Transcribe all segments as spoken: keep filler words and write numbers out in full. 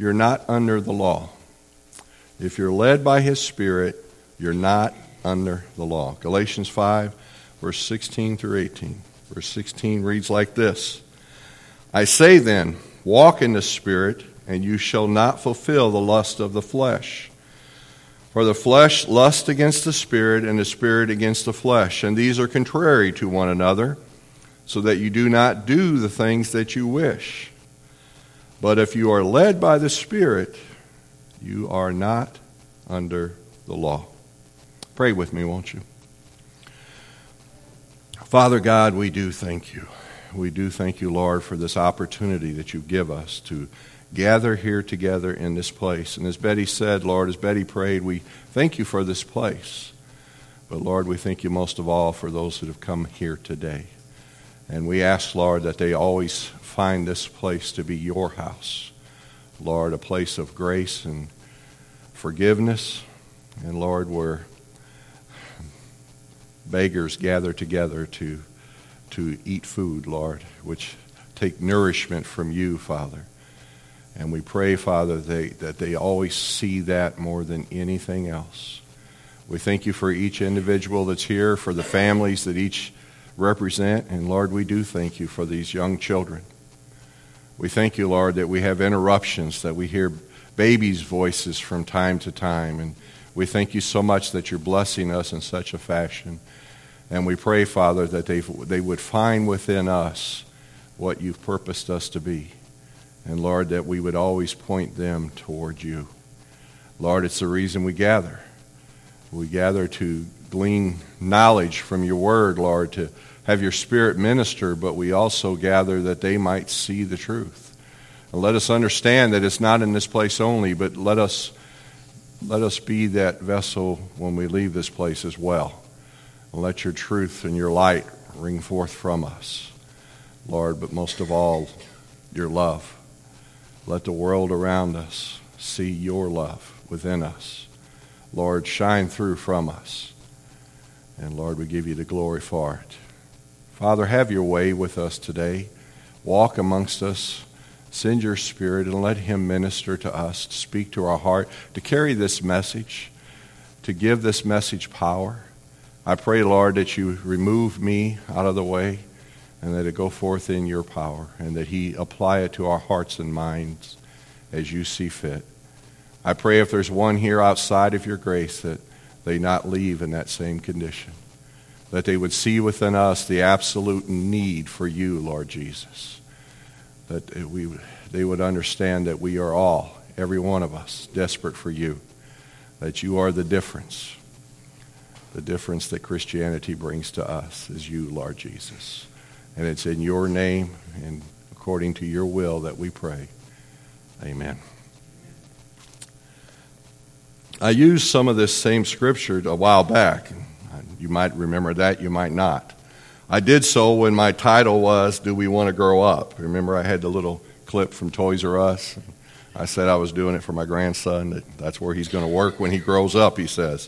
you're not under the law. If you're led by His Spirit, you're not under the law. Galatians five, verse sixteen through eighteen. Verse sixteen reads like this. I say then, walk in the Spirit, and you shall not fulfill the lust of the flesh. For the flesh lusts against the Spirit, and the Spirit against the flesh. And these are contrary to one another, so that you do not do the things that you wish. But if you are led by the Spirit, you are not under the law. Pray with me, won't you? Father God, we do thank you. We do thank you, Lord, for this opportunity that you give us to gather here together in this place. And as Betty said, Lord, as Betty prayed, we thank you for this place. But Lord, we thank you most of all for those that have come here today. And we ask, Lord, that they always find this place to be your house. Lord, a place of grace and forgiveness. And Lord, where beggars gather together to, to eat food, Lord, which take nourishment from you, Father. And we pray, Father, they, that they always see that more than anything else. We thank you for each individual that's here, for the families that each represent. And, Lord, we do thank you for these young children. We thank you, Lord, that we have interruptions, that we hear babies' voices from time to time. And we thank you so much that you're blessing us in such a fashion. And we pray, Father, that they, they would find within us what you've purposed us to be. And, Lord, that we would always point them toward you. Lord, it's the reason we gather. We gather to glean knowledge from your word, Lord, to have your Spirit minister, but we also gather that they might see the truth. And let us understand that it's not in this place only, but let us, let us be that vessel when we leave this place as well. And let your truth and your light ring forth from us, Lord, but most of all, your love. Let the world around us see your love within us. Lord, shine through from us. And Lord, we give you the glory for it. Father, have your way with us today. Walk amongst us. Send your Spirit and let him minister to us, to speak to our heart, to carry this message, to give this message power. I pray, Lord, that you remove me out of the way, and that it go forth in your power, and that he apply it to our hearts and minds as you see fit. I pray if there's one here outside of your grace, that they not leave in that same condition, that they would see within us the absolute need for you, Lord Jesus, that we, they would understand that we are all, every one of us, desperate for you, that you are the difference. The difference that Christianity brings to us is you, Lord Jesus. And it's in your name and according to your will that we pray. Amen. I used some of this same scripture a while back. You might remember that, you might not. I did so when my title was, Do We Want to Grow Up? Remember I had the little clip from Toys R Us? I said I was doing it for my grandson, that that's where he's going to work when he grows up, he says.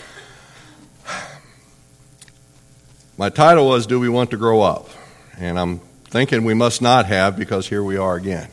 My title was, Do We Want to Grow Up? And I'm thinking we must not have, because here we are again.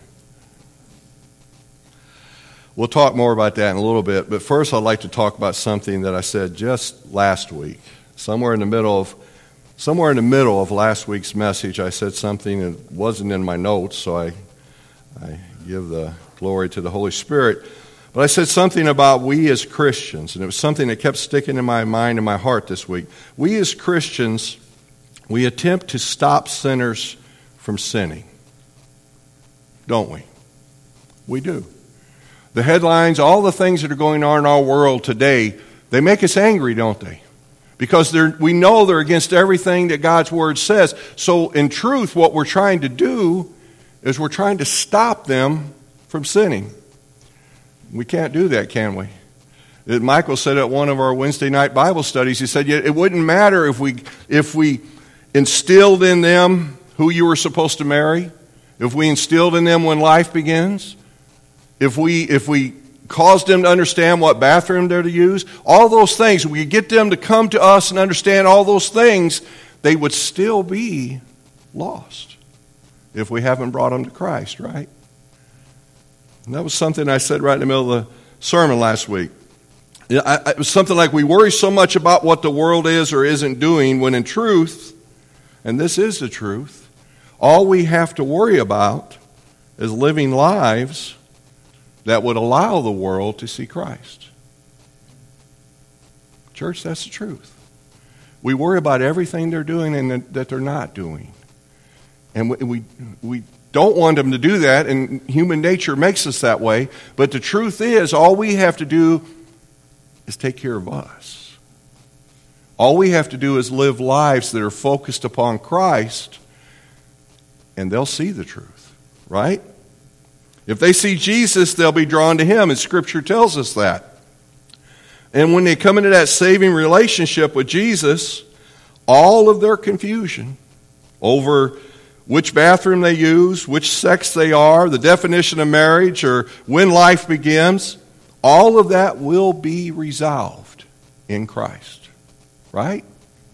We'll talk more about that in a little bit, but first I'd like to talk about something that I said just last week. Somewhere in the middle of somewhere in the middle of last week's message, I said something that wasn't in my notes, so I I give the glory to the Holy Spirit. But I said something about we as Christians, and it was something that kept sticking in my mind and my heart this week. We as Christians, we attempt to stop sinners from sinning, don't we? We do. The headlines, all the things that are going on in our world today, they make us angry, don't they? Because they're, we know they're against everything that God's Word says. So in truth, what we're trying to do is we're trying to stop them from sinning. We can't do that, can we? Michael said at one of our Wednesday night Bible studies, he said, it wouldn't matter if we if we instilled in them who you were supposed to marry, if we instilled in them when life begins, if we if we caused them to understand what bathroom they're to use, all those things, we get them to come to us and understand all those things, they would still be lost if we haven't brought them to Christ, right? And that was something I said right in the middle of the sermon last week. Yeah, I, it was something like we worry so much about what the world is or isn't doing, when in truth, and this is the truth, all we have to worry about is living lives that would allow the world to see Christ. Church, that's the truth. We worry about everything they're doing and that they're not doing. And we, we, we don't want them to do that, and human nature makes us that way. But the truth is, all we have to do is take care of us. All we have to do is live lives that are focused upon Christ, and they'll see the truth, right? If they see Jesus, they'll be drawn to Him, and Scripture tells us that. And when they come into that saving relationship with Jesus, all of their confusion over which bathroom they use, which sex they are, the definition of marriage, or when life begins, all of that will be resolved in Christ. Right?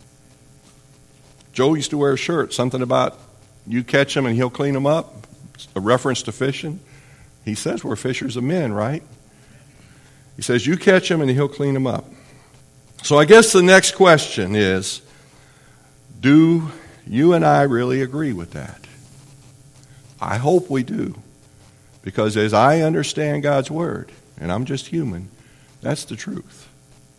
Joe used to wear a shirt, something about you catch him and he'll clean them up, a reference to fishing. He says we're fishers of men, right? He says you catch him and he'll clean them up. So I guess the next question is, do you and I really agree with that? I hope we do. Because as I understand God's Word, and I'm just human, that's the truth.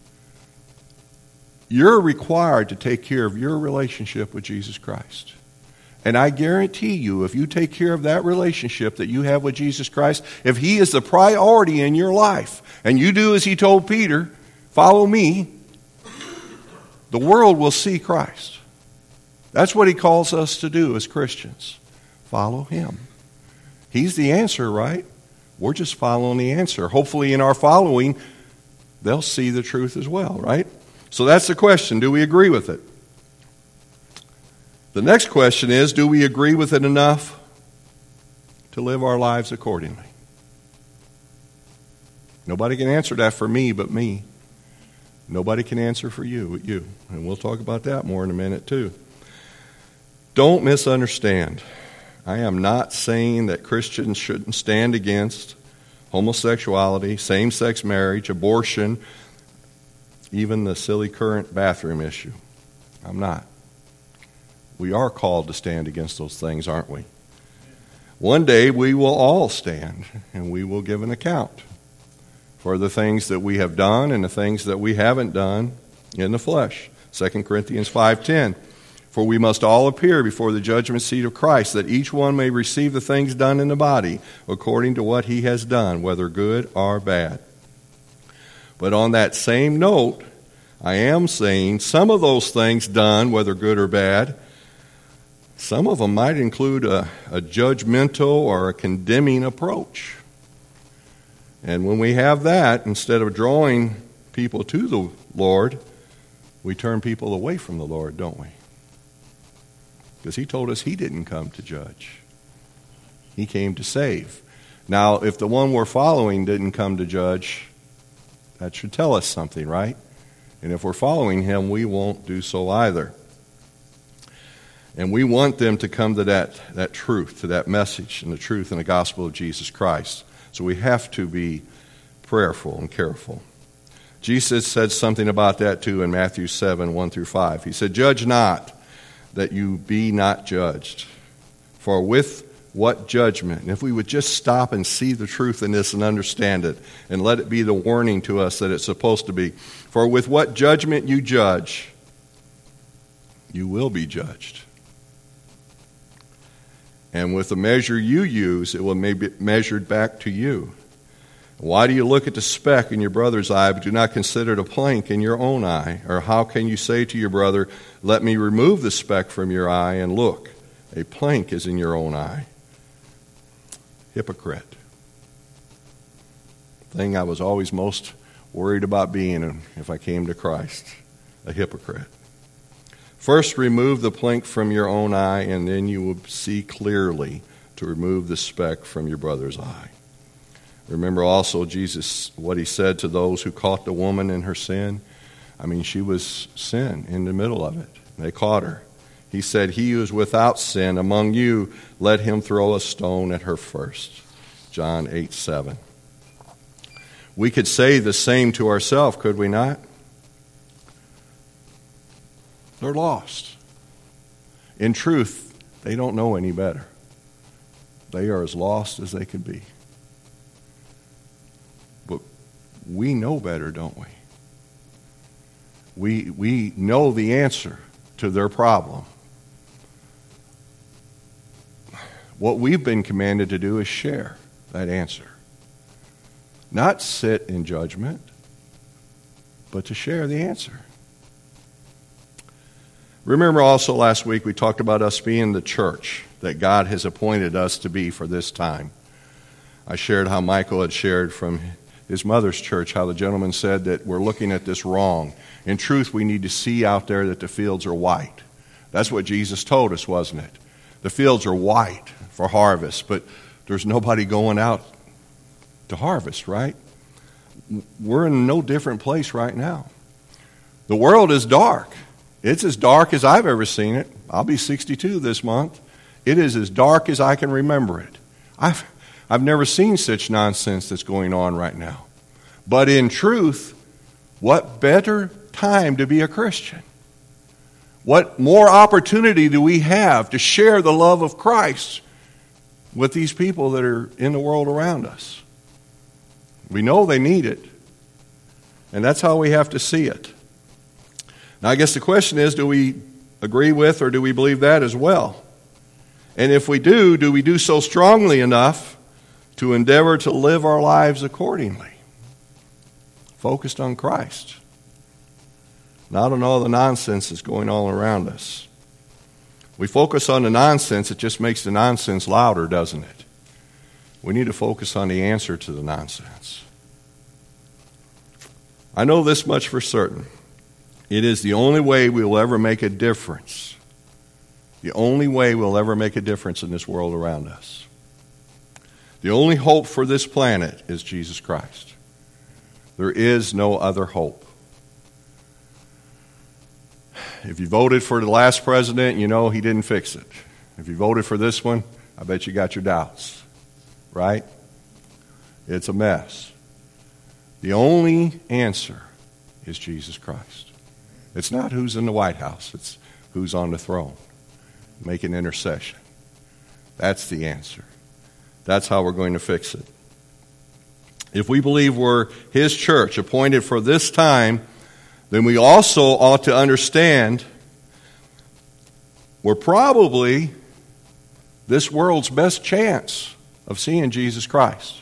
You're required to take care of your relationship with Jesus Christ. And I guarantee you, if you take care of that relationship that you have with Jesus Christ, if He is the priority in your life, and you do as He told Peter, follow me, the world will see Christ. That's what He calls us to do as Christians. Follow Him. He's the answer, right? We're just following the answer. Hopefully in our following, they'll see the truth as well, right? So that's the question. Do we agree with it? The next question is, do we agree with it enough to live our lives accordingly? Nobody can answer that for me but me. Nobody can answer for you but you. And we'll talk about that more in a minute too. Don't misunderstand. I am not saying that Christians shouldn't stand against homosexuality, same-sex marriage, abortion, even the silly current bathroom issue. I'm not. We are called to stand against those things, aren't we? One day we will all stand and we will give an account for the things that we have done and the things that we haven't done in the flesh. Second Corinthians five ten. For we must all appear before the judgment seat of Christ, that each one may receive the things done in the body according to what he has done, whether good or bad. But on that same note, I am saying some of those things done, whether good or bad, some of them might include a, a judgmental or a condemning approach. And when we have that, instead of drawing people to the Lord, we turn people away from the Lord, don't we? Because He told us He didn't come to judge. He came to save. Now, if the one we're following didn't come to judge, that should tell us something, right? And if we're following Him, we won't do so either. And we want them to come to that, that truth, to that message and the truth in the gospel of Jesus Christ. So we have to be prayerful and careful. Jesus said something about that too in Matthew seven, one through five. He said, "Judge not, that you be not judged. For with what judgment," and if we would just stop and see the truth in this and understand it, and let it be the warning to us that it's supposed to be. For with what judgment you judge, you will be judged. And with the measure you use, it will be measured back to you. Why do you look at the speck in your brother's eye, but do not consider the plank in your own eye? Or how can you say to your brother, let me remove the speck from your eye, and look, a plank is in your own eye? Hypocrite. Thing I was always most worried about being if I came to Christ, a hypocrite. First, remove the plank from your own eye, and then you will see clearly to remove the speck from your brother's eye. Remember also Jesus, what He said to those who caught the woman in her sin. I mean, she was sin in the middle of it. They caught her. He said, he who is without sin among you, let him throw a stone at her first. John eight seven. We could say the same to ourselves, could we not? They're lost. In truth, they don't know any better. They are as lost as they could be. But we know better, don't we? We, we know the answer to their problem. What we've been commanded to do is share that answer. Not sit in judgment, but to share the answer. Remember also last week we talked about us being the church that God has appointed us to be for this time. I shared how Michael had shared from his mother's church, how the gentleman said that we're looking at this wrong. In truth, we need to see out there that the fields are white. That's what Jesus told us, wasn't it? The fields are white for harvest, but there's nobody going out to harvest, right? We're in no different place right now. The world is dark. It's as dark as I've ever seen it. I'll be sixty-two this month. It is as dark as I can remember it. I've, I've never seen such nonsense that's going on right now. But in truth, what better time to be a Christian? What more opportunity do we have to share the love of Christ with these people that are in the world around us? We know they need it, and that's how we have to see it. Now, I guess the question is, do we agree with or do we believe that as well? And if we do, do we do so strongly enough to endeavor to live our lives accordingly? Focused on Christ, not on all the nonsense that's going on around us. We focus on the nonsense, it just makes the nonsense louder, doesn't it? We need to focus on the answer to the nonsense. I know this much for certain. It is the only way we will ever make a difference. The only way we'll ever make a difference in this world around us. The only hope for this planet is Jesus Christ. There is no other hope. If you voted for the last president, you know he didn't fix it. If you voted for this one, I bet you got your doubts. Right? It's a mess. The only answer is Jesus Christ. It's not who's in the White House. It's who's on the throne. Making intercession. That's the answer. That's how we're going to fix it. If we believe we're His church, appointed for this time, then we also ought to understand we're probably this world's best chance of seeing Jesus Christ.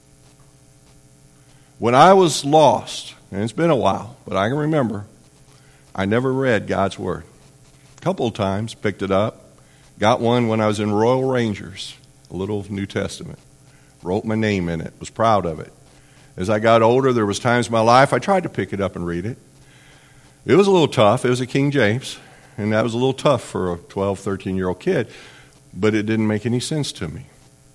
When I was lost, and it's been a while, but I can remember, I never read God's Word. A couple of times, picked it up. Got one when I was in Royal Rangers, a little New Testament. Wrote my name in it, was proud of it. As I got older, there was times in my life I tried to pick it up and read it. It was a little tough. It was a King James, and that was a little tough for a twelve, thirteen-year-old kid, but it didn't make any sense to me.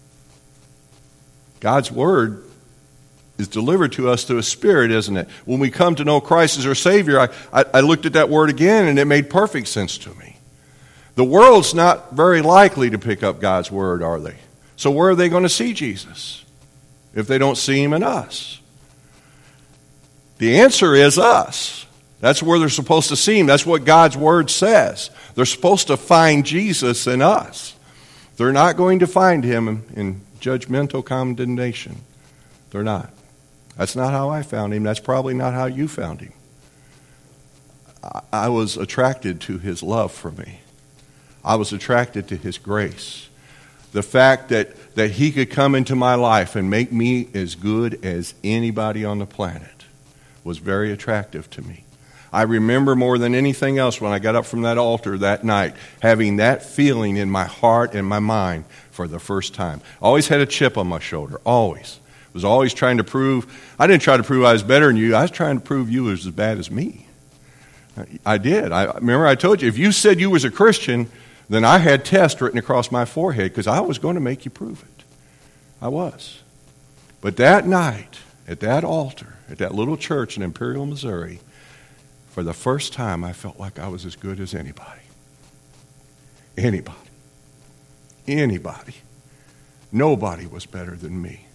God's Word is delivered to us through a Spirit, isn't it? When we come to know Christ as our Savior, I, I, I looked at that Word again, and it made perfect sense to me. The world's not very likely to pick up God's Word, are they? So where are they going to see Jesus if they don't see Him in us? The answer is us. That's where they're supposed to see Him. That's what God's Word says. They're supposed to find Jesus in us. They're not going to find Him in, in judgmental condemnation. They're not. That's not how I found Him. That's probably not how you found Him. I, I was attracted to His love for me. I was attracted to His grace. The fact that, that He could come into my life and make me as good as anybody on the planet was very attractive to me. I remember more than anything else when I got up from that altar that night, having that feeling in my heart and my mind for the first time. I always had a chip on my shoulder, always. Was always trying to prove, I didn't try to prove I was better than you, I was trying to prove you was as bad as me. I did. I remember I told you, if you said you was a Christian, then I had tests written across my forehead because I was going to make you prove it. I was. But that night, at that altar, at that little church in Imperial, Missouri, for the first time I felt like I was as good as anybody. Anybody. Anybody. Nobody was better than me.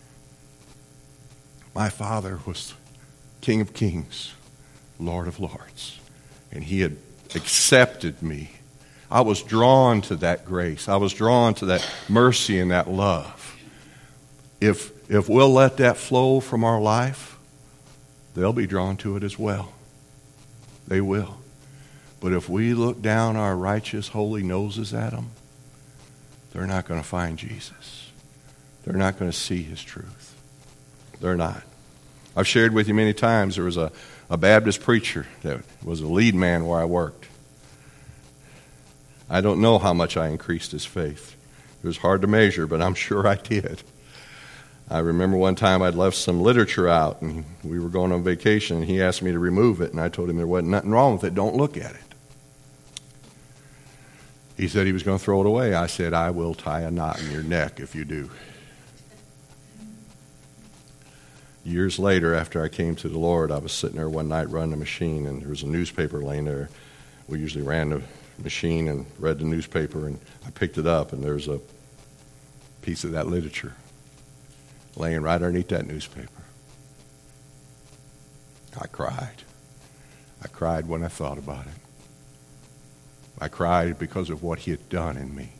My Father was King of Kings, Lord of Lords, and he had accepted me. I was drawn to that grace. I was drawn to that mercy and that love. If, if we'll let that flow from our life, they'll be drawn to it as well. They will. But if we look down our righteous, holy noses at them, they're not going to find Jesus. They're not going to see his truth. They're not. I've shared with you many times, there was a, a Baptist preacher that was a lead man where I worked. I don't know how much I increased his faith. It was hard to measure, but I'm sure I did. I remember one time I'd left some literature out, and we were going on vacation, and he asked me to remove it, and I told him there wasn't nothing wrong with it. Don't look at it. He said he was going to throw it away. I said, I will tie a knot in your neck if you do. Years later, after I came to the Lord, I was sitting there one night running a machine, and there was a newspaper laying there. We usually ran the machine and read the newspaper, and I picked it up, and there's a piece of that literature laying right underneath that newspaper. I cried. I cried when I thought about it. I cried because of what he had done in me.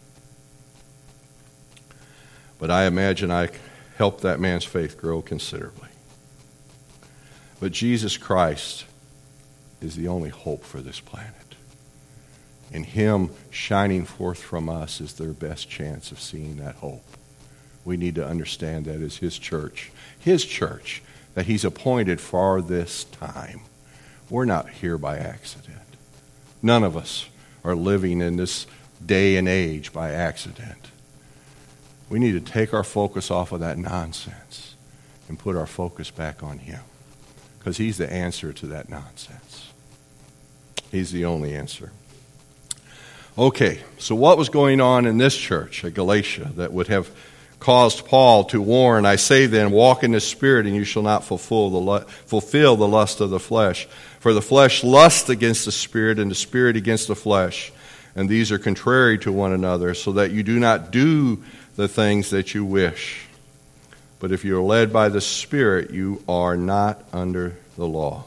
But I imagine I helped that man's faith grow considerably. But Jesus Christ is the only hope for this planet. And him shining forth from us is their best chance of seeing that hope. We need to understand that as his church, his church, that he's appointed for this time. We're not here by accident. None of us are living in this day and age by accident. We need to take our focus off of that nonsense and put our focus back on him, because he's the answer to that nonsense. He's the only answer. Okay, so what was going on in this church at Galatia that would have caused Paul to warn, I say then, walk in the Spirit, and you shall not fulfill the, lu- fulfill the lust of the flesh. For the flesh lusts against the Spirit, and the Spirit against the flesh. And these are contrary to one another, so that you do not do the things that you wish. But if you are led by the Spirit, you are not under the law.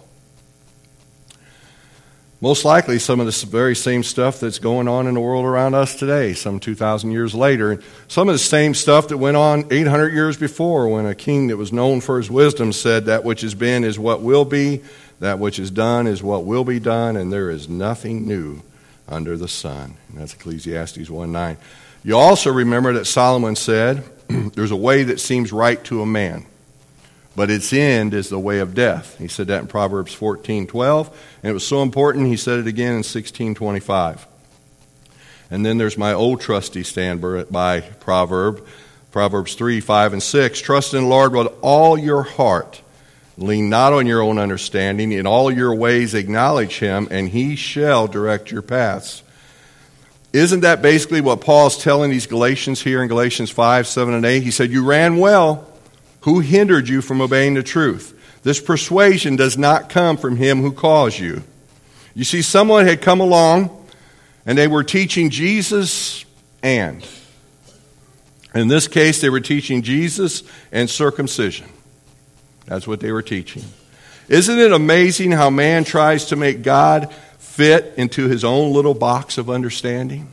Most likely some of the very same stuff that's going on in the world around us today, some two thousand years later. Some of the same stuff that went on eight hundred years before, when a king that was known for his wisdom said, that which has been is what will be, that which is done is what will be done, and there is nothing new under the sun. And that's Ecclesiastes one nine. You also remember that Solomon said, there's a way that seems right to a man, but its end is the way of death. He said that in Proverbs fourteen twelve, and it was so important he said it again in sixteen twenty-five. And then there's my old trusty standby proverb, Proverbs three, five, and six. Trust in the Lord with all your heart. Lean not on your own understanding. In all your ways acknowledge him, and he shall direct your paths. Isn't that basically what Paul's telling these Galatians here in Galatians five, seven, and eight? He said, you ran well. Who hindered you from obeying the truth? This persuasion does not come from him who calls you. You see, someone had come along, and they were teaching Jesus and. In this case, they were teaching Jesus and circumcision. That's what they were teaching. Isn't it amazing how man tries to make God fit into his own little box of understanding?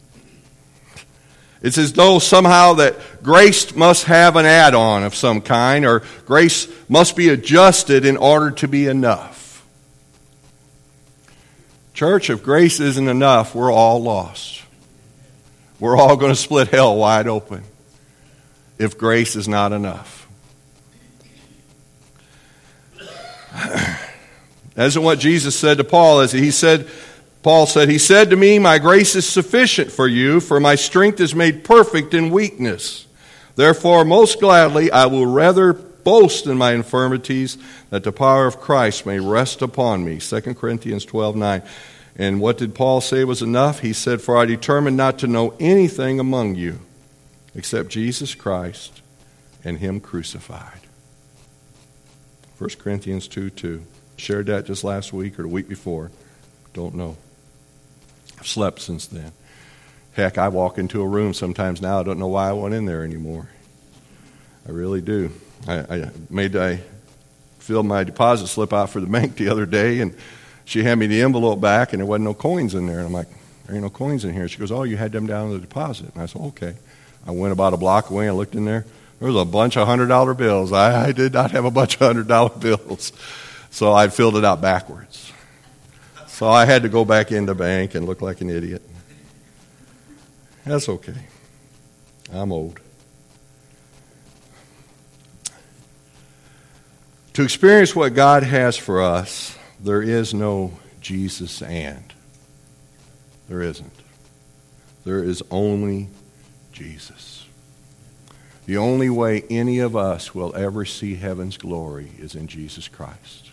It's as though somehow that grace must have an add-on of some kind, or grace must be adjusted in order to be enough. Church, if grace isn't enough, we're all lost. We're all going to split hell wide open if grace is not enough. That's what Jesus said to Paul. As he said, Paul said, he said to me, my grace is sufficient for you, for my strength is made perfect in weakness. Therefore, most gladly, I will rather boast in my infirmities, that the power of Christ may rest upon me. Second Corinthians twelve nine. And what did Paul say was enough? He said, for I determined not to know anything among you except Jesus Christ and him crucified. First Corinthians two two. Shared that just last week or the week before. Don't know. I've slept since then. Heck, I walk into a room sometimes now, I don't know why I went in there anymore. I really do. I, I made I filled my deposit slip out for the bank the other day, and she handed me the envelope back, and there wasn't no coins in there. And I'm like, there ain't no coins in here. She goes, oh, you had them down in the deposit. And I said, okay. I went about a block away and looked in there. There was a bunch of one hundred dollar bills. I, I did not have a bunch of one hundred dollar bills. So I filled it out backwards. So I had to go back in the bank and look like an idiot. That's okay. I'm old. To experience what God has for us, there is no Jesus and. There isn't. There is only Jesus. The only way any of us will ever see heaven's glory is in Jesus Christ.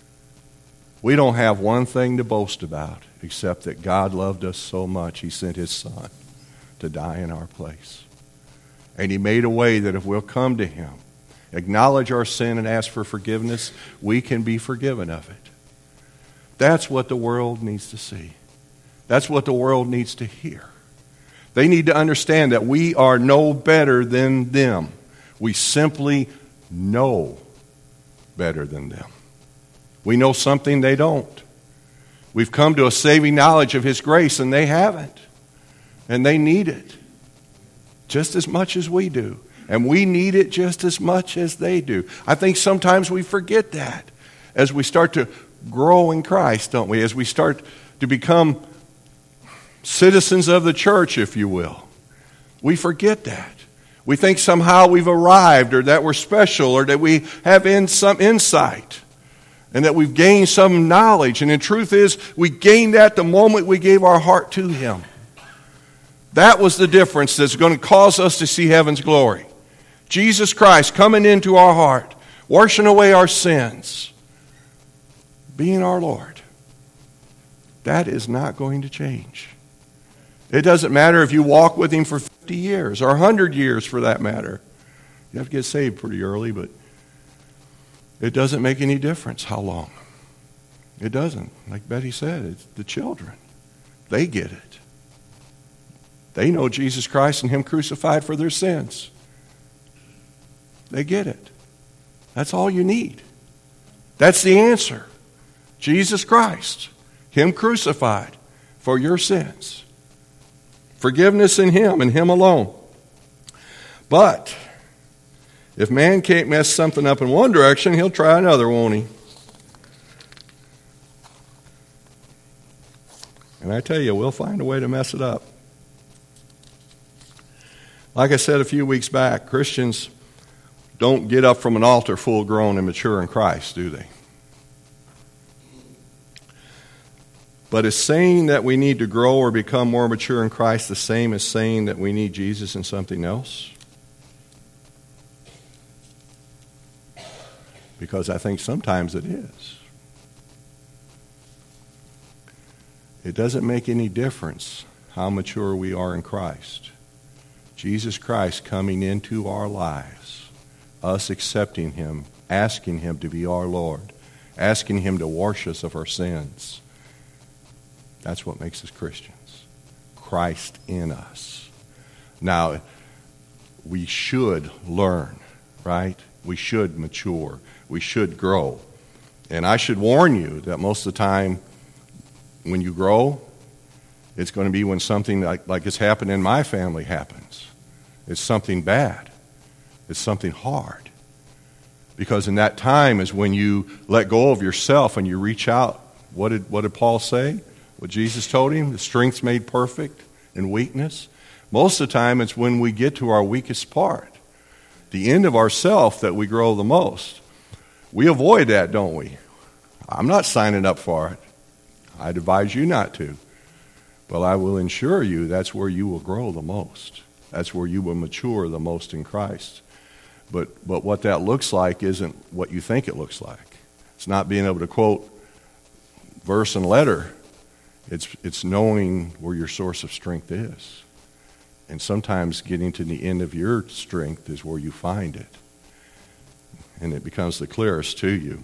We don't have one thing to boast about except that God loved us so much He sent His Son to die in our place. And He made a way that if we'll come to Him, acknowledge our sin and ask for forgiveness, we can be forgiven of it. That's what the world needs to see. That's what the world needs to hear. They need to understand that we are no better than them. We simply know better than them. We know something they don't. We've come to a saving knowledge of His grace, and they haven't. And they need it just as much as we do. And we need it just as much as they do. I think sometimes we forget that as we start to grow in Christ, don't we? As we start to become citizens of the church, if you will. We forget that. We think somehow we've arrived, or that we're special, or that we have in some insight, and that we've gained some knowledge. And the truth is, we gained that the moment we gave our heart to Him. That was the difference that's going to cause us to see heaven's glory. Jesus Christ coming into our heart, washing away our sins, being our Lord. That is not going to change. It doesn't matter if you walk with Him for fifty years or one hundred years for that matter. You have to get saved pretty early, but it doesn't make any difference how long. It doesn't. Like Betty said, it's the children. They get it. They know Jesus Christ and Him crucified for their sins. They get it. That's all you need. That's the answer. Jesus Christ, Him crucified for your sins. Forgiveness in Him and Him alone. But if man can't mess something up in one direction, he'll try another, won't he? And I tell you, we'll find a way to mess it up. Like I said a few weeks back, Christians don't get up from an altar full grown and mature in Christ, do they? But is saying that we need to grow or become more mature in Christ the same as saying that we need Jesus in something else? Because I think sometimes it is. It doesn't make any difference how mature we are in Christ. Jesus Christ coming into our lives, us accepting Him, asking Him to be our Lord, asking Him to wash us of our sins. That's what makes us Christians. Christ in us. Now, we should learn, right? We should mature. We should grow. And I should warn you that most of the time when you grow, it's going to be when something like, like has happened in my family happens. It's something bad. It's something hard. Because in that time is when you let go of yourself and you reach out. What did, what did Paul say? What Jesus told him? The strength's made perfect in weakness. Most of the time it's when we get to our weakest part, the end of ourself, that we grow the most. We avoid that, don't we? I'm not signing up for it. I'd advise you not to. But I will ensure you that's where you will grow the most. That's where you will mature the most in Christ. But but what that looks like isn't what you think it looks like. It's not being able to quote verse and letter. It's it's knowing where your source of strength is. And sometimes getting to the end of your strength is where you find it. And it becomes the clearest to you.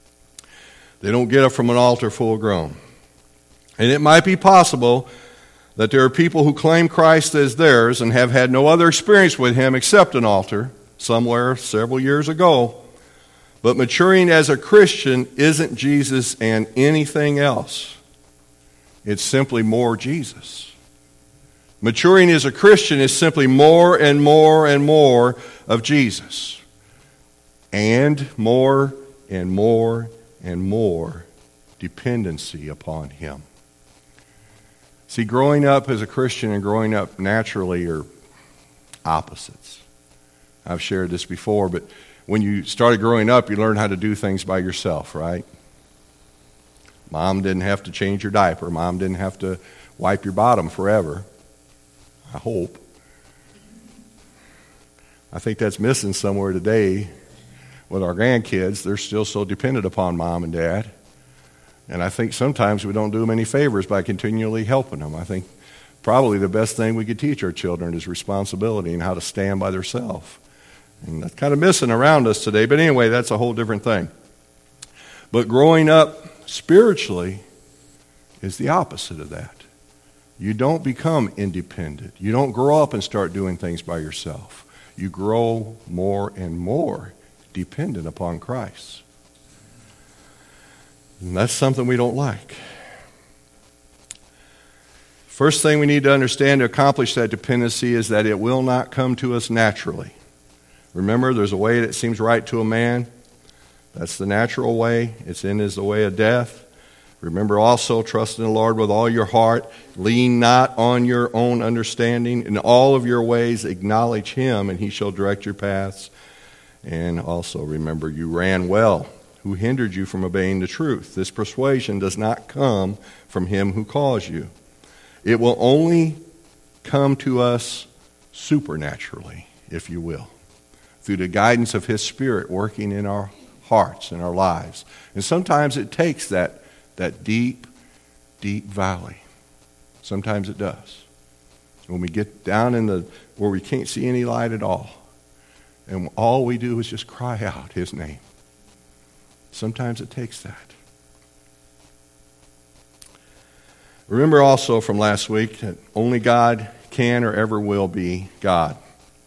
They don't get up from an altar full grown. And it might be possible that there are people who claim Christ as theirs and have had no other experience with him except an altar somewhere several years ago. But maturing as a Christian isn't Jesus and anything else. It's simply more Jesus. Maturing as a Christian is simply more and more and more of Jesus. And more and more and more dependency upon him. See, growing up as a Christian and growing up naturally are opposites. I've shared this before, but when you started growing up, you learned how to do things by yourself, right? Mom didn't have to change your diaper. Mom didn't have to wipe your bottom forever. I hope. I think that's missing somewhere today with our grandkids. They're still so dependent upon mom and dad. And I think sometimes we don't do them any favors by continually helping them. I think probably the best thing we could teach our children is responsibility and how to stand by themselves. And that's kind of missing around us today. But anyway, that's a whole different thing. But growing up spiritually is the opposite of that. You don't become independent. You don't grow up and start doing things by yourself. You grow more and more dependent upon Christ. And that's something we don't like. First thing we need to understand to accomplish that dependency is that it will not come to us naturally. Remember, there's a way that seems right to a man. That's the natural way. It's in is the way of death. Remember also, trust in the Lord with all your heart. Lean not on your own understanding. In all of your ways acknowledge him, and he shall direct your paths. And also remember, you ran well. Who hindered you from obeying the truth? This persuasion does not come from him who calls you. It will only come to us supernaturally, if you will, through the guidance of his Spirit working in our hearts and our lives. And sometimes it takes that, that deep, deep valley. Sometimes it does. When we get down in the where we can't see any light at all, and all we do is just cry out his name. Sometimes it takes that. Remember also from last week that only God can or ever will be God.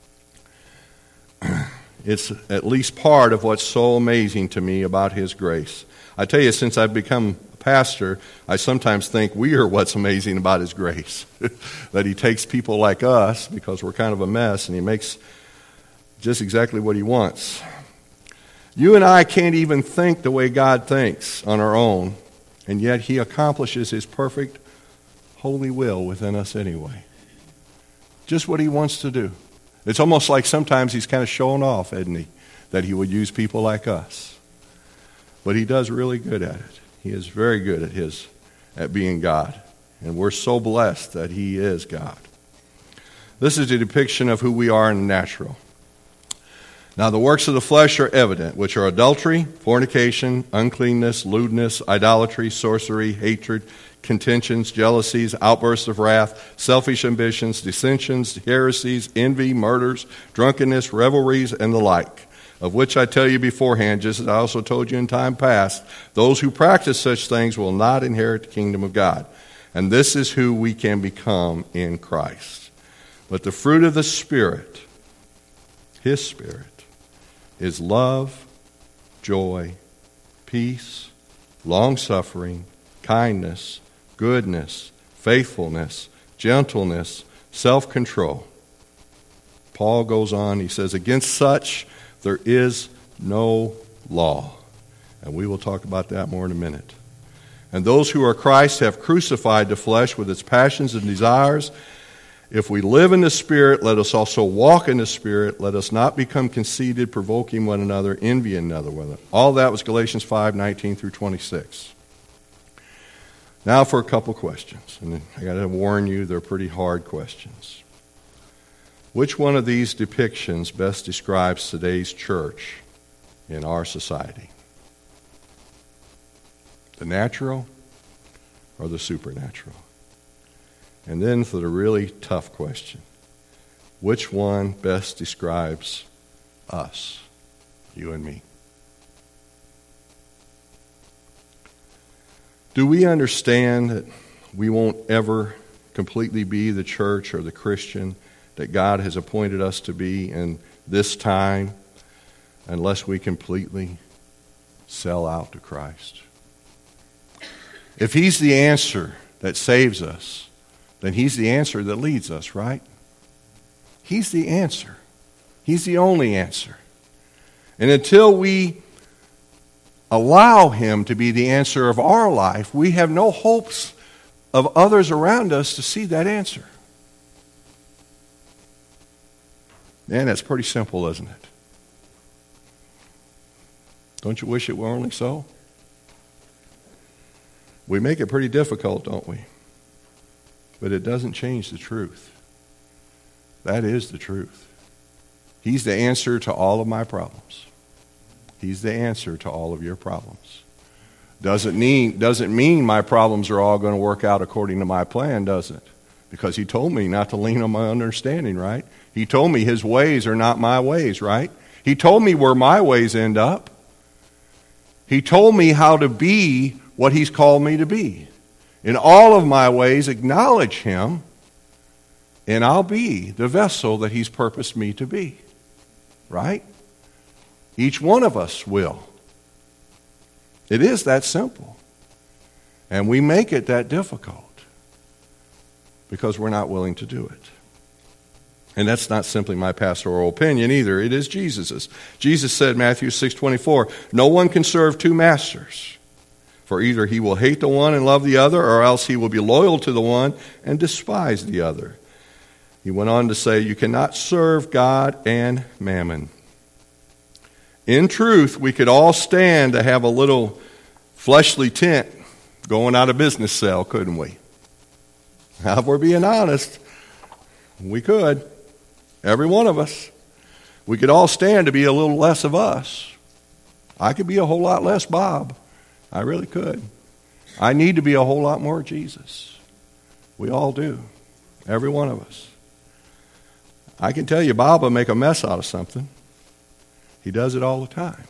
It's at least part of what's so amazing to me about his grace. I tell you, since I've become a pastor, I sometimes think we are what's amazing about his grace. That he takes people like us, because we're kind of a mess, and he makes just exactly what he wants. You and I can't even think the way God thinks on our own, and yet he accomplishes his perfect, holy will within us anyway. Just what he wants to do. It's almost like sometimes he's kind of showing off, isn't he, that he would use people like us. But he does really good at it. He is very good at his at being God, and we're so blessed that he is God. This is a depiction of who we are in the natural. Now the works of the flesh are evident, which are adultery, fornication, uncleanness, lewdness, idolatry, sorcery, hatred, contentions, jealousies, outbursts of wrath, selfish ambitions, dissensions, heresies, envy, murders, drunkenness, revelries, and the like, of which I tell you beforehand, just as I also told you in time past, those who practice such things will not inherit the kingdom of God. And this is who we can become in Christ. But the fruit of the Spirit, his Spirit, is love, joy, peace, long-suffering, kindness, goodness, faithfulness, gentleness, self-control. Paul goes on, he says, against such there is no law. And we will talk about that more in a minute. And those who are Christ have crucified the flesh with its passions and desires. If we live in the Spirit, let us also walk in the Spirit. Let us not become conceited, provoking one another, envying another. All that was Galatians five, nineteen through twenty-six. Now for a couple questions. And I got to warn you, they're pretty hard questions. Which one of these depictions best describes today's church in our society? The natural or the supernatural? And then for the really tough question, which one best describes us, you and me? Do we understand that we won't ever completely be the church or the Christian that God has appointed us to be in this time unless we completely sell out to Christ. If he's the answer that saves us, then he's the answer that leads us, right? He's the answer. He's the only answer. And until we allow him to be the answer of our life, we have no hopes of others around us to see that answer. Man, that's pretty simple, isn't it? Don't you wish it were only so? We make it pretty difficult, don't we? But it doesn't change the truth. That is the truth. He's the answer to all of my problems. He's the answer to all of your problems. Doesn't mean, doesn't mean my problems are all going to work out according to my plan, does it? Because he told me not to lean on my understanding, right? He told me his ways are not my ways, right? He told me where my ways end up. He told me how to be what he's called me to be. In all of my ways, acknowledge him, and I'll be the vessel that he's purposed me to be. Right? Each one of us will. It is that simple. And we make it that difficult because we're not willing to do it. And that's not simply my pastoral opinion either. It is Jesus's. Jesus said, Matthew six twenty-four, no one can serve two masters. For either he will hate the one and love the other, or else he will be loyal to the one and despise the other. He went on to say, you cannot serve God and mammon. In truth, we could all stand to have a little fleshly tent going out of business sale, couldn't we? Now, if we're being honest, we could. Every one of us. We could all stand to be a little less of us. I could be a whole lot less Bob. I really could. I need to be a whole lot more Jesus. We all do. Every one of us. I can tell you Bob will make a mess out of something. He does it all the time.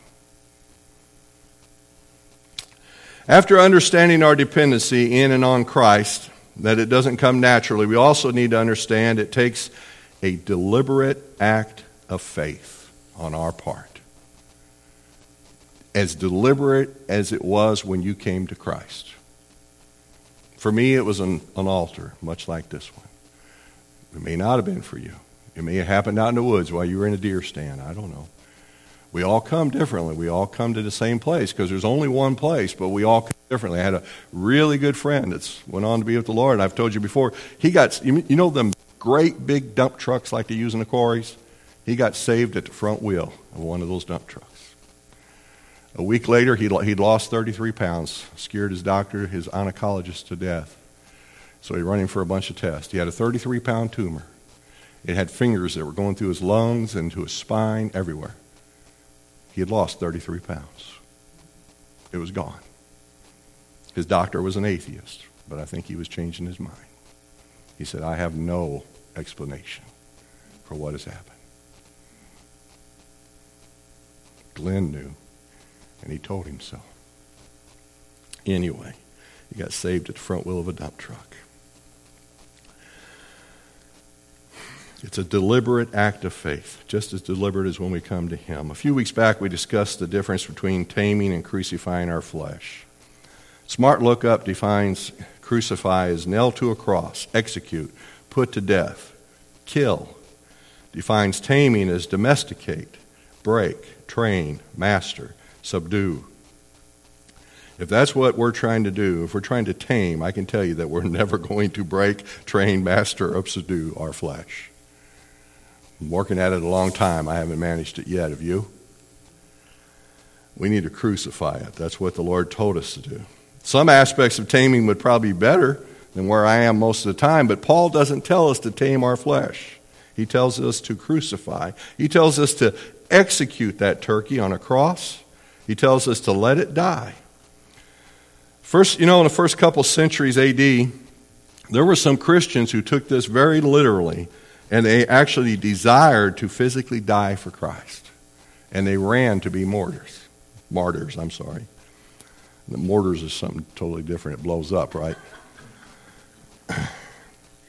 After understanding our dependency in and on Christ, that it doesn't come naturally, we also need to understand it takes a deliberate act of faith on our part. As deliberate as it was when you came to Christ. For me, it was an, an altar, much like this one. It may not have been for you. It may have happened out in the woods while you were in a deer stand. I don't know. We all come differently. We all come to the same place because there's only one place, but we all come differently. I had a really good friend that's went on to be with the Lord. And I've told you before, he got, you know them great big dump trucks like they use in the quarries? He got saved at the front wheel of one of those dump trucks. A week later, he'd, he'd lost thirty-three pounds, scared his doctor, his oncologist to death. So he ran him for a bunch of tests. He had a thirty-three pound tumor. It had fingers that were going through his lungs and to his spine, everywhere. He had lost thirty-three pounds. It was gone. His doctor was an atheist, but I think he was changing his mind. He said, I have no explanation for what has happened. Glenn knew, and he told him so. Anyway, he got saved at the front wheel of a dump truck. It's a deliberate act of faith, just as deliberate as when we come to him. A few weeks back, we discussed the difference between taming and crucifying our flesh. Smart Lookup defines crucify as nail to a cross, execute, put to death, kill. Defines taming as domesticate, break, train, master, subdue. If that's what we're trying to do, if we're trying to tame, I can tell you that we're never going to break, train, master, or subdue our flesh. I'm working at it a long time. I haven't managed it yet. Have you? We need to crucify it. That's what the Lord told us to do. Some aspects of taming would probably be better than where I am most of the time, but Paul doesn't tell us to tame our flesh. He tells us to crucify. He tells us to execute that turkey on a cross. He tells us to let it die. First, you know, in the first couple centuries A D, there were some Christians who took this very literally, and they actually desired to physically die for Christ. And they ran to be martyrs. Martyrs, I'm sorry. The mortars is something totally different. It blows up, right?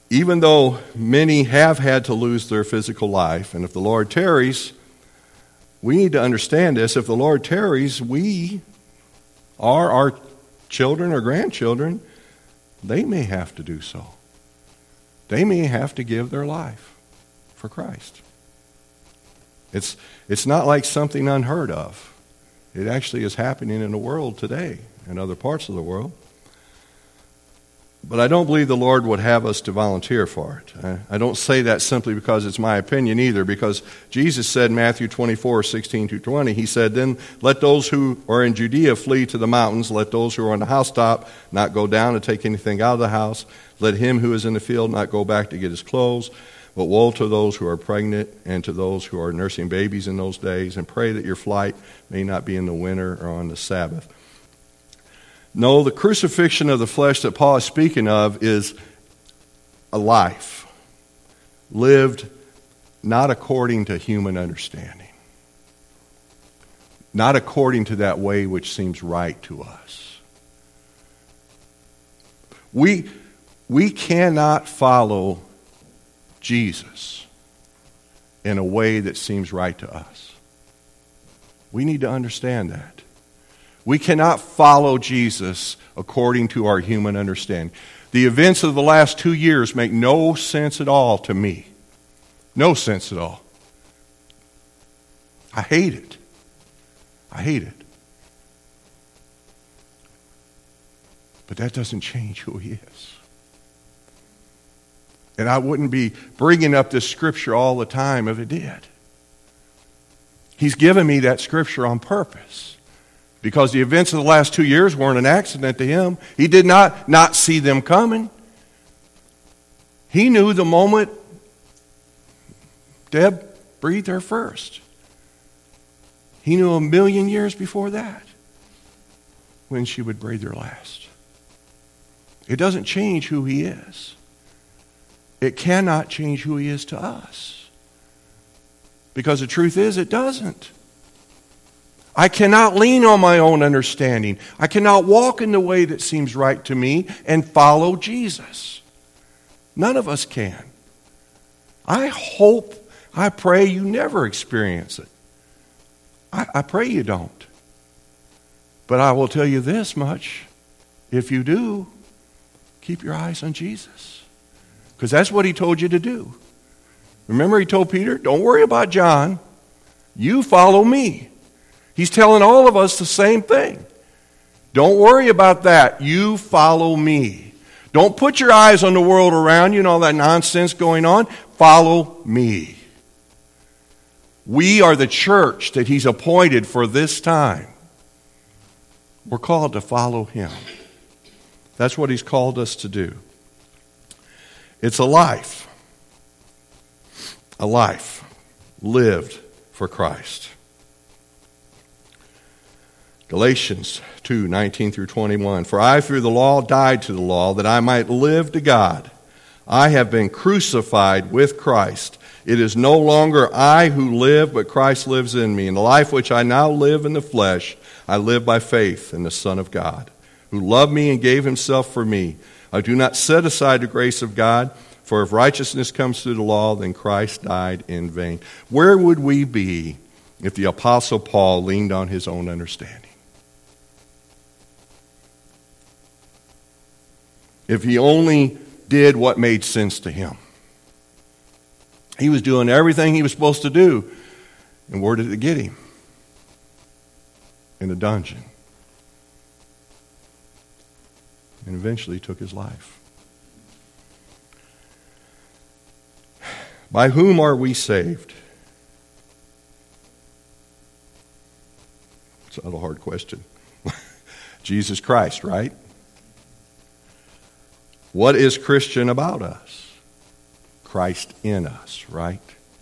even though many have had to lose their physical life, and if the Lord tarries, we need to understand this. If the Lord tarries, we or our children or grandchildren, they may have to do so. They may have to give their life for Christ. It's, it's not like something unheard of. It actually is happening in the world today, in other parts of the world. But I don't believe the Lord would have us to volunteer for it. I, I don't say that simply because it's my opinion either, because Jesus said in Matthew twenty-four, sixteen to twenty, he said, "Then let those who are in Judea flee to the mountains. Let those who are on the housetop not go down to take anything out of the house. Let him who is in the field not go back to get his clothes. But woe to those who are pregnant and to those who are nursing babies in those days, and pray that your flight may not be in the winter or on the Sabbath." No, the crucifixion of the flesh that Paul is speaking of is a life lived not according to human understanding, not according to that way which seems right to us. We, we cannot follow Jesus in a way that seems right to us. We need to understand that. We cannot follow Jesus according to our human understanding. The events of the last two years make no sense at all to me. No sense at all. I hate it. I hate it. But that doesn't change who he is. And I wouldn't be bringing up this scripture all the time if it did. He's given me that scripture on purpose. Because the events of the last two years weren't an accident to him. He did not not see them coming. He knew the moment Deb breathed her first. He knew a million years before that when she would breathe her last. It doesn't change who he is. It cannot change who he is to us. Because the truth is, it doesn't. I cannot lean on my own understanding. I cannot walk in the way that seems right to me and follow Jesus. None of us can. I hope, I pray you never experience it. I, I pray you don't. But I will tell you this much. If you do, keep your eyes on Jesus. Because that's what he told you to do. Remember, he told Peter, don't worry about John. You follow me. He's telling all of us the same thing. Don't worry about that. You follow me. Don't put your eyes on the world around you and all that nonsense going on. Follow me. We are the church that he's appointed for this time. We're called to follow him. That's what he's called us to do. It's a life. A life lived for Christ. Galatians two, nineteen through twenty-one. For I through the law died to the law, that I might live to God. I have been crucified with Christ. It is no longer I who live, but Christ lives in me. And the life which I now live in the flesh, I live by faith in the Son of God, who loved me and gave himself for me. I do not set aside the grace of God, for if righteousness comes through the law, then Christ died in vain. Where would we be if the Apostle Paul leaned on his own understanding? If he only did what made sense to him. He was doing everything he was supposed to do. And where did it get him? In a dungeon. And eventually he took his life. By whom are we saved? It's not a hard question. Jesus Christ, right? What is Christian about us? Christ in us, right?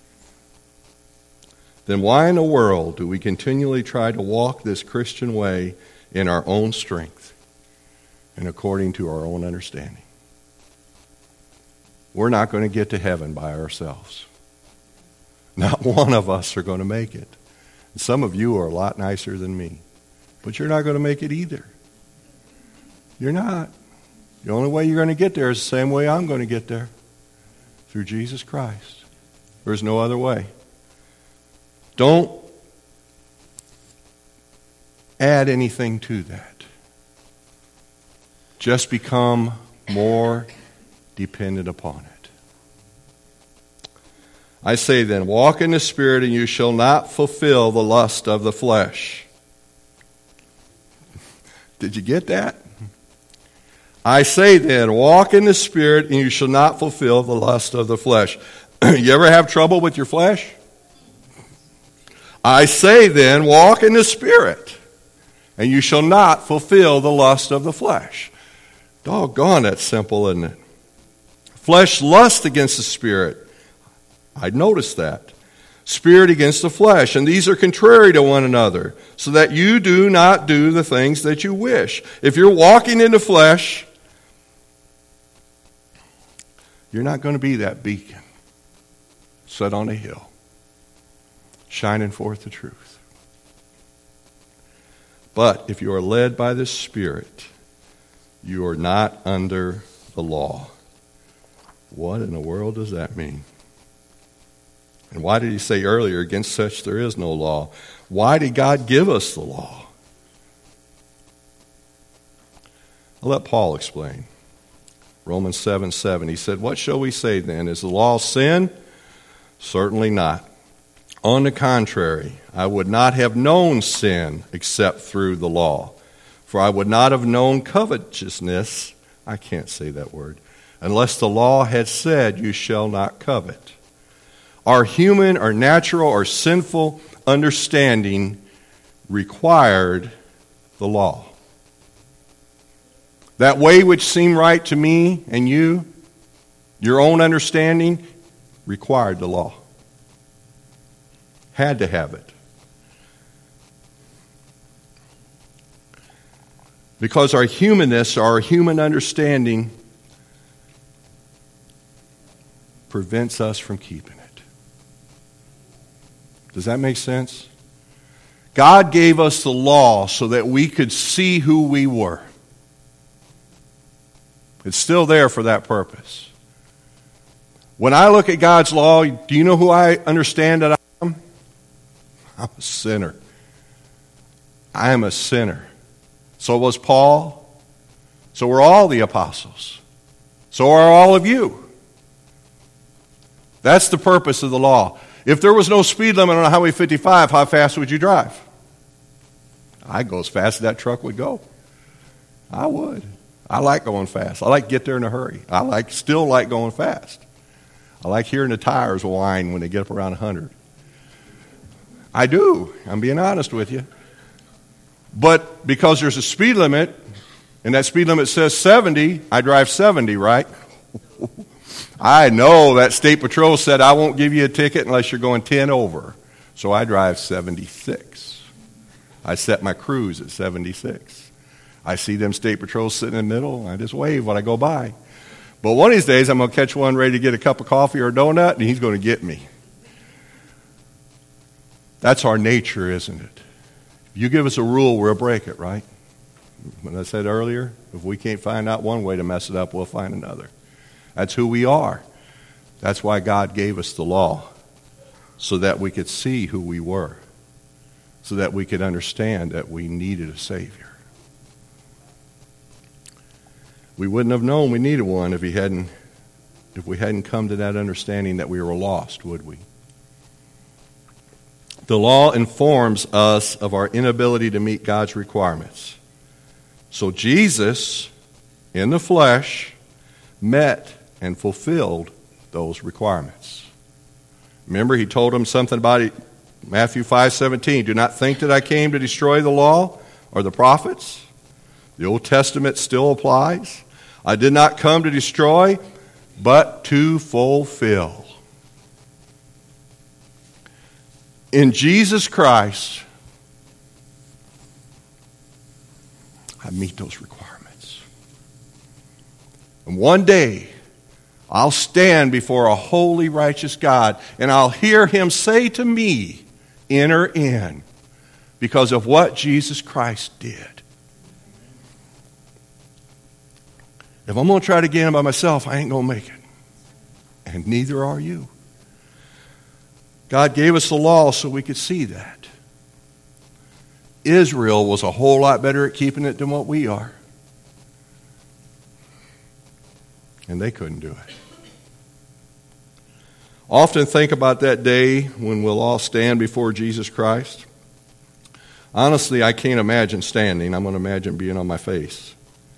Then why in the world do we continually try to walk this Christian way in our own strength and according to our own understanding? We're not going to get to heaven by ourselves. Not one of us are going to make it. And some of you are a lot nicer than me. But you're not going to make it either. You're not. The only way you're going to get there is the same way I'm going to get there. through Jesus Christ. There's no other way. Don't add anything to that. Just become more dependent upon it. I say then, walk in the Spirit, and you shall not fulfill the lust of the flesh. Did you get that? I say then, walk in the Spirit, and you shall not fulfill the lust of the flesh. You ever have trouble with your flesh? I say then, walk in the Spirit, and you shall not fulfill the lust of the flesh. Doggone, that's simple, isn't it? Flesh lusts against the Spirit. I noticed that. Spirit against the flesh, and these are contrary to one another, so that you do not do the things that you wish. If you're walking in the flesh, you're not going to be that beacon set on a hill, shining forth the truth. But if you are led by the Spirit, you are not under the law. What in the world does that mean? And why did he say earlier, against such there is no law? Why did God give us the law? I'll let Paul explain. Romans seven seven, he said, what shall we say then? Is the law sin? Certainly not. On the contrary, I would not have known sin except through the law. For I would not have known covetousness, I can't say that word, unless the law had said, you shall not covet. Our human, our natural, our sinful understanding required the law. That way which seemed right to me and you, your own understanding, required the law. Had to have it. Because our humanness, our human understanding, prevents us from keeping it. Does that make sense? God gave us the law so that we could see who we were. It's still there for that purpose. When I look at God's law, do you know who I understand that I am? I'm a sinner. I am a sinner. So was Paul. So were all the apostles. So are all of you. That's the purpose of the law. If there was no speed limit on Highway fifty-five, how fast would you drive? I'd go as fast as that truck would go. I would. I like going fast. I like to get there in a hurry. I like still like going fast. I like hearing the tires whine when they get up around one hundred. I do. I'm being honest with you. But because there's a speed limit, and that speed limit says seventy, I drive seventy, right? I know that State Patrol said, I won't give you a ticket unless you're going ten over. So I drive seventy-six. I set my cruise at seventy-six. I see them State Patrols sitting in the middle, I just wave when I go by. But one of these days, I'm going to catch one ready to get a cup of coffee or a donut, and he's going to get me. That's our nature, isn't it? If you give us a rule, we'll break it, right? When I said earlier, if we can't find out one way to mess it up, we'll find another. That's who we are. That's why God gave us the law, so that we could see who we were, so that we could understand that we needed a Savior. We wouldn't have known we needed one if he hadn't, if we hadn't come to that understanding that we were lost, would we? The law informs us of our inability to meet God's requirements. So Jesus, in the flesh, met and fulfilled those requirements. Remember, he told them something about it, Matthew five seventeen. Do not think that I came to destroy the law or the prophets. The Old Testament still applies. I did not come to destroy, but to fulfill. In Jesus Christ, I meet those requirements. And one day, I'll stand before a holy, righteous God, and I'll hear him say to me, enter in, because of what Jesus Christ did. If I'm going to try to get in by myself, I ain't going to make it. and neither are you. God gave us the law so we could see that. Israel was a whole lot better at keeping it than what we are. And they couldn't do it. Often think about that day when we'll all stand before Jesus Christ. Honestly, I can't imagine standing. I'm going to imagine being on my face.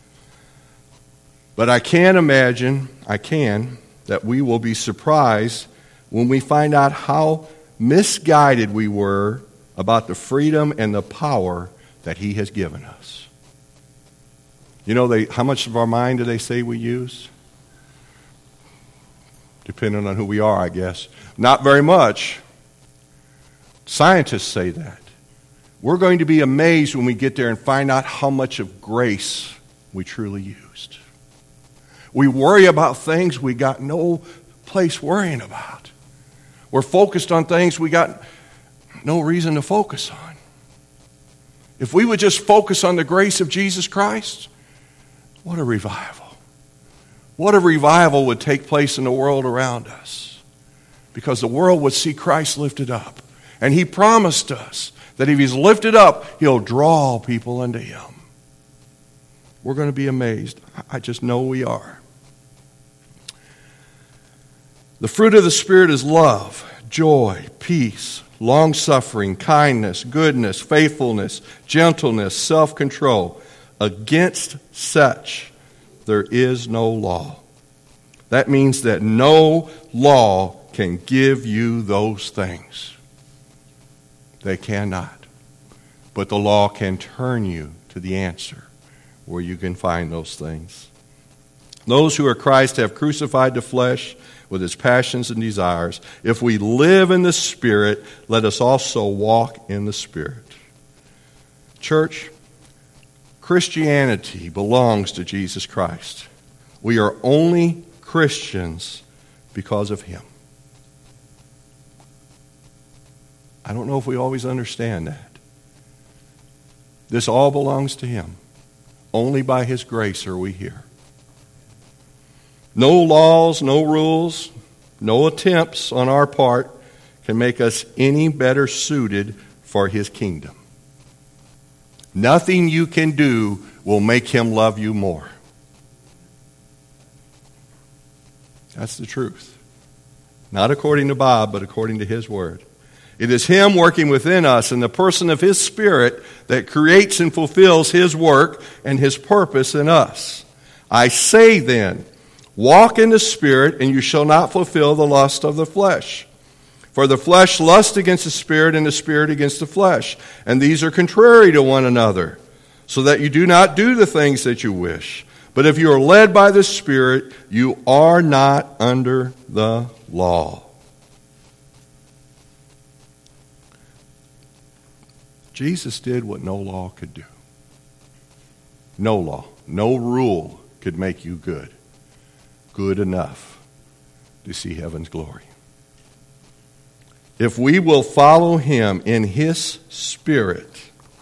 But I can imagine, I can, that we will be surprised when we find out how misguided we were about the freedom and the power that He has given us. You know, they, how much of our mind do they say we use? Depending on who we are, I guess. Not very much. Scientists say that. We're going to be amazed when we get there and find out how much of grace we truly used. We worry about things we got no place worrying about. We're focused on things we got no reason to focus on. If we would just focus on the grace of Jesus Christ, what a revival. What a revival would take place in the world around us. Because the world would see Christ lifted up. And He promised us that if He's lifted up, He'll draw people unto Him. We're going to be amazed. I just know we are. The fruit of the Spirit is love, joy, peace, long-suffering, kindness, goodness, faithfulness, gentleness, self-control. Against such there is no law. That means that no law can give you those things. They cannot. But the law can turn you to the answer where you can find those things. Those who are Christ have crucified the flesh with its passions and desires. If we live in the Spirit, let us also walk in the Spirit. Church, Christianity belongs to Jesus Christ. We are only Christians because of Him. I don't know if we always understand that. This all belongs to Him. Only by His grace are we here. No laws, no rules, no attempts on our part can make us any better suited for His kingdom. Nothing you can do will make Him love you more. That's the truth. Not according to Bob, but according to His Word. It is Him working within us in the person of His Spirit that creates and fulfills His work and His purpose in us. I say then, walk in the Spirit, and you shall not fulfill the lust of the flesh. For the flesh lusts against the Spirit, and the Spirit against the flesh. And these are contrary to one another, so that you do not do the things that you wish. But if you are led by the Spirit, you are not under the law. Jesus did what no law could do. No law, no rule could make you good. Good enough to see heaven's glory. If we will follow Him in His Spirit,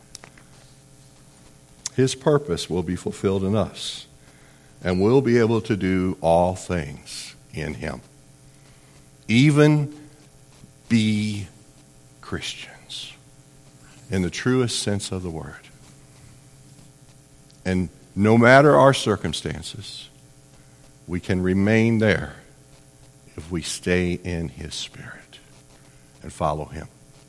His purpose will be fulfilled in us. And we'll be able to do all things in Him. Even be Christians. In the truest sense of the word. And no matter our circumstances, we can remain there if we stay in His Spirit and follow Him.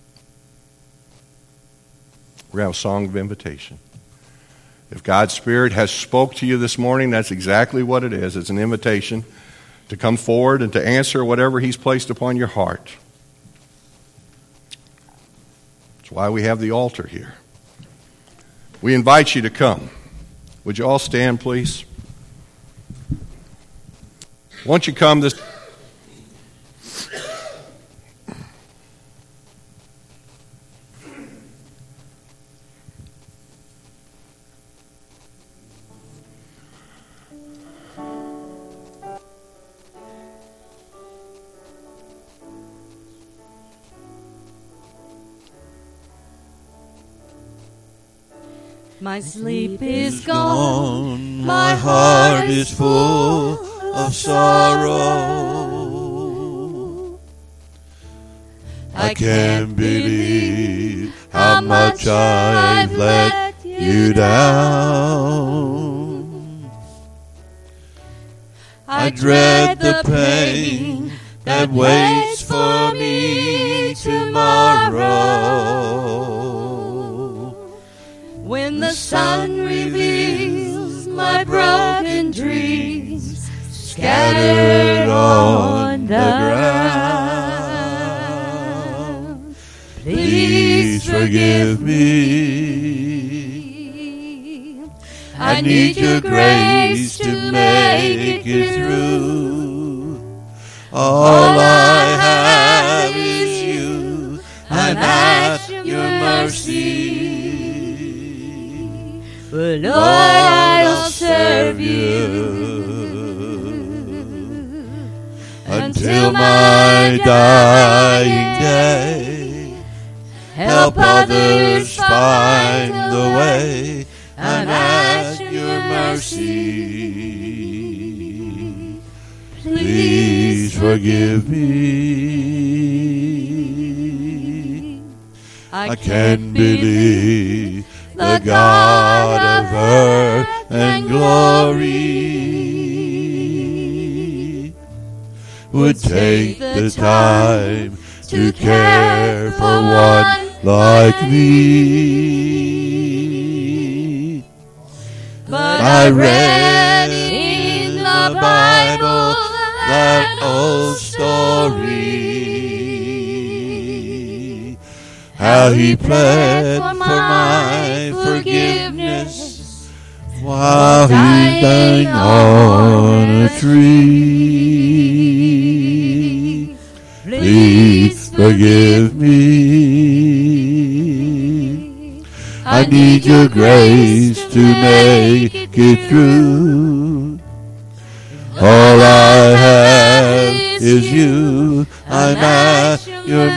We're going to have a song of invitation. If God's Spirit has spoke to you this morning, that's exactly what it is. It's an invitation to come forward and to answer whatever He's placed upon your heart. That's why we have the altar here. We invite you to come. Would you all stand, please? Won't you come this... My sleep is gone, my heart is full of sorrow. I can't believe how much I've let you down. I dread the pain that waits for me tomorrow, when the sun reveals my broken dreams scattered on the ground. Please forgive me. I need your grace to make it through. All I have is you. I'm at your mercy. But Lord, I'll serve you until my dying day. Help others find the way. I'm at your mercy. Please forgive me. I can't believe the God of earth and glory would take the time to care for one like me. But I read in the Bible that old story, how he pled for my forgiveness while he hung on a tree. Please forgive me. I need your grace to make it through. All I have is you. I'm at your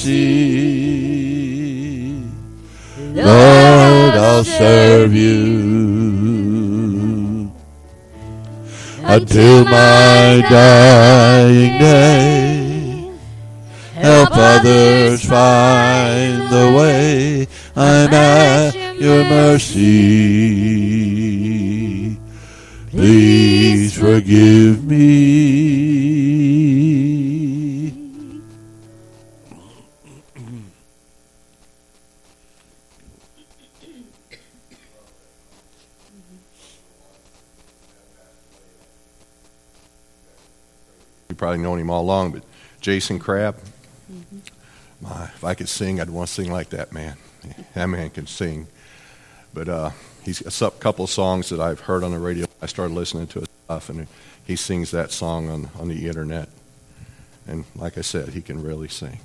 mercy. Lord, I'll serve you until my dying day. Help others find the way. I'm at your mercy. Please forgive me. You probably known him all along, but Jason Crabb. Mm-hmm. My, if I could sing, I'd want to sing like that man. That man can sing. But uh, he's a couple of songs that I've heard on the radio. I started listening to his stuff, and he sings that song on, on the internet. And like I said, he can really sing.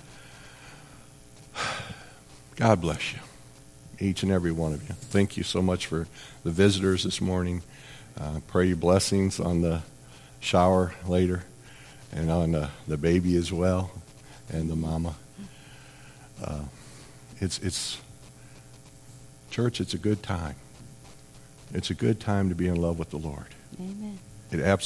God bless you, each and every one of you. Thank you so much for the visitors this morning. Uh, pray your blessings on the shower later and on the, the baby as well and the mama. Uh, it's it's church. It's a good time. It's a good time to be in love with the Lord. Amen. It absolutely.